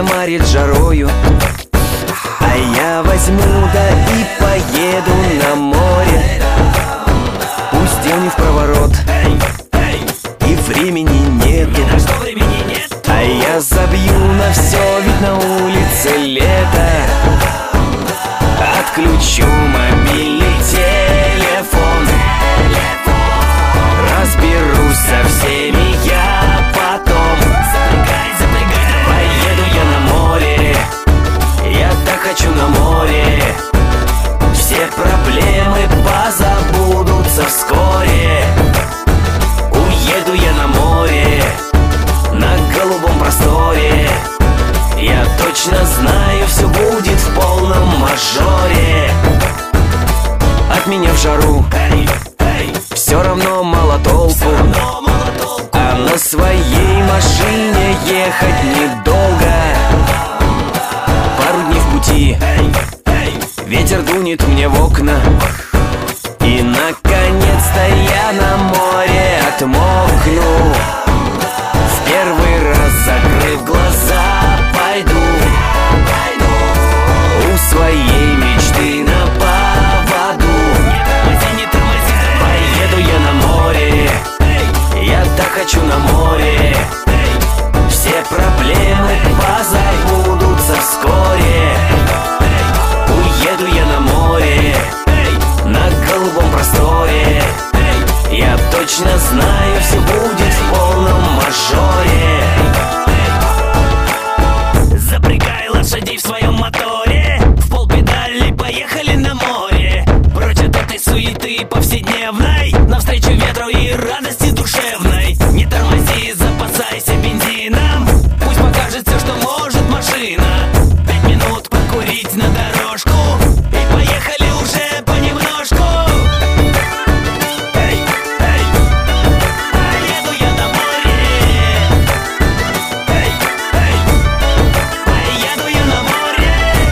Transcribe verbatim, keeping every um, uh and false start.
марит жарою, а я возьму да и поеду на море. Пусть дел не в проворот и времени нету, а я забью на все, ведь на улице лето. Отключу мобильный телефон, разберусь со всеми я потом. Поеду я на море, я так хочу на море. Все проблемы позабудутся вскоре. Уеду я на море, на голубом просторе. Я точно знаю, все будет в полном мажоре. От меня в жару все равно мало толку, а на своей машине ехать недолго. Пару дней в пути, ветер дунет мне в окна, и наконец-то я на море отмокну. В первый раз, закрыв глаза, пойду у своей мечты на поводу. Поеду я на море, я так хочу на море. Все проблемы позабудутся вскоре. Уеду я на море, на голубом просторе. Я точно знаю, все будет в полном мажоре. Запрягай лошадей в своем моторе, в полпедали поехали на море. Прочь от этой суеты повседневной, навстречу ветру и радости душевной.